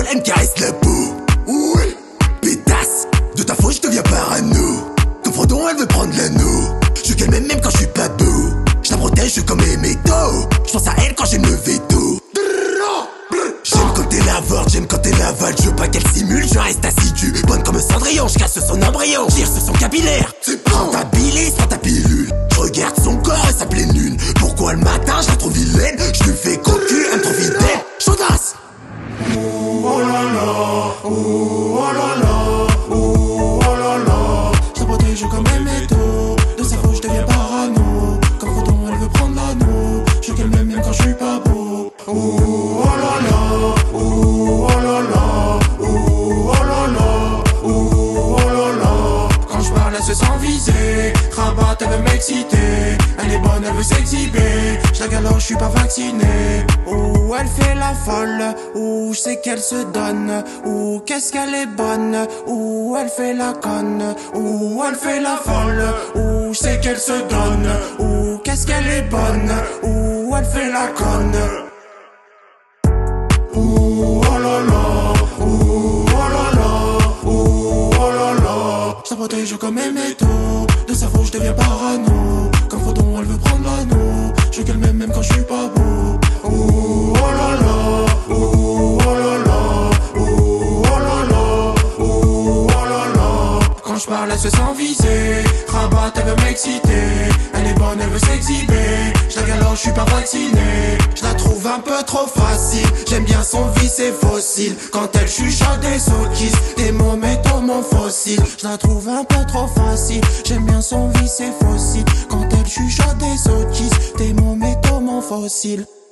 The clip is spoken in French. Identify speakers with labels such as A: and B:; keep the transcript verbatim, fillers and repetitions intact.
A: poil, elle me caresse la peau. Oui, pétasse, de ta faute je deviens parano. Ton fredon elle veut prendre l'anneau. Je calme même quand je suis pas beau. Je la protège comme les métaux. Je pense à elle quand j'aime le veto. J'aime quand elle avorde, j'aime quand elle avale. Je veux pas qu'elle simule, je reste assidu. Bonne comme un cendrillon, je casse son embryon. Tire sur son capillaire. Prends ta bile, prends ta pilule. Je regarde son corps et sa pleine lune. Pourquoi le matin je la trouve vilaine? Je lui fais cocu, elle me trouve fidèle. Chaudasse.
B: Oh là là, oh là là, oh là là. Je la protège comme un métaux. De sa faute je deviens parano. Comme Frodon elle veut prendre l'anneau. Je calme même quand je suis pas beau. Oh là là, oh là là, oh là là, oh là là. Quand je parle elle se sent visée. Rabat elle veut m'exciter. Elle est bonne, elle veut s'exhiber. Je la galoche, je suis pas vacciné. Oh, elle fait la folle. Oh, je sais qu'elle se donne. Oh, qu'est-ce qu'elle est bonne. Oh, elle fait la conne. Oh, elle fait la folle. Oh, je sais qu'elle se donne. Oh, qu'est-ce qu'elle est bonne. Oh, elle fait la conne. Oh, oh là là. Oh, oh là là. Oh, oh là là. Je la protège comme un métaux. De sa faute, je deviens parano. Comme Frodon, elle veut prendre l'anneau. Je calme même, même quand je suis pas beau. Oh, oh là là. Oh, oh là là. Oh, oh là là. Oh, oh là là. Quand je parle, elle se sent visée. Rabat, elle veut m'exciter. Elle est bonne, elle veut s'exhiber. Je la galoche, je suis pas vacciné. Je la trouve un peu trop facile. J'aime bien son vice et fossile. Quand elle chuchote des sottises, des mots métaux mon fossile. Je la trouve un peu trop facile. J'aime bien son vice et fossile. Quand elle chuchote des sottises, des mots métaux mon fossile.